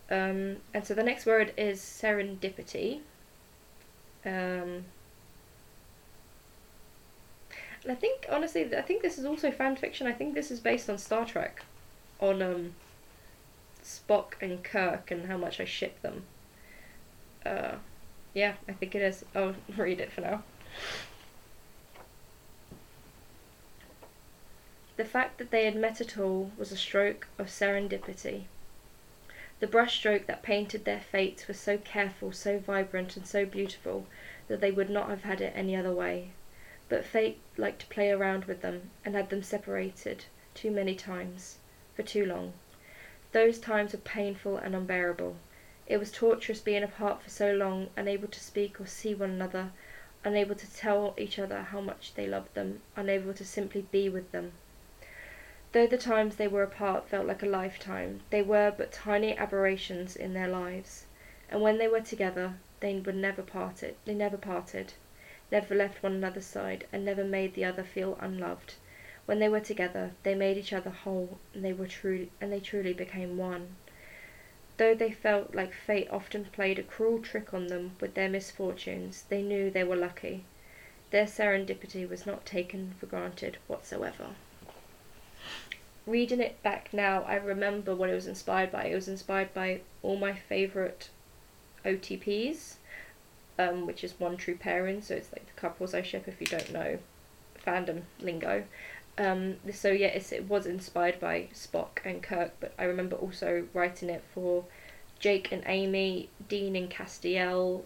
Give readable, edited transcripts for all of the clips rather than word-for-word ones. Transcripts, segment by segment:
And so the next word is serendipity. And I think, honestly, I think this is also fan fiction. I think this is based on Star Trek, on Spock and Kirk and how much I ship them. Uh, yeah, I think it is. I'll read it for now. The fact that they had met at all was a stroke of serendipity. The brushstroke that painted their fates was so careful, so vibrant, and so beautiful that they would not have had it any other way. But fate liked to play around with them, and had them separated too many times, for too long. Those times were painful and unbearable. It was torturous being apart for so long, unable to speak or see one another, unable to tell each other how much they loved them, unable to simply be with them. Though the times they were apart felt like a lifetime, they were but tiny aberrations in their lives. And when they were together, they never parted, never left one another's side, and never made the other feel unloved. When they were together, they made each other whole, and they truly became one. Though they felt like fate often played a cruel trick on them with their misfortunes, they knew they were lucky. Their serendipity was not taken for granted whatsoever. Reading it back now, I remember what it was inspired by. It was inspired by all my favourite OTPs, which is One True Pairing, so it's like the couples I ship if you don't know fandom lingo. It was inspired by Spock and Kirk, but I remember also writing it for Jake and Amy, Dean and Castiel,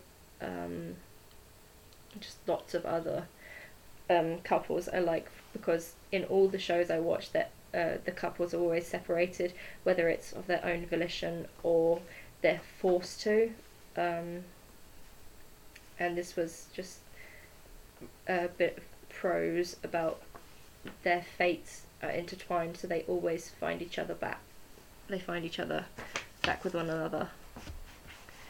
just lots of other couples I like, because in all the shows I watch that the couples are always separated, whether it's of their own volition or they're forced to. And this was just a bit of prose about their fates are intertwined, so they always find each other back. They find each other back with one another.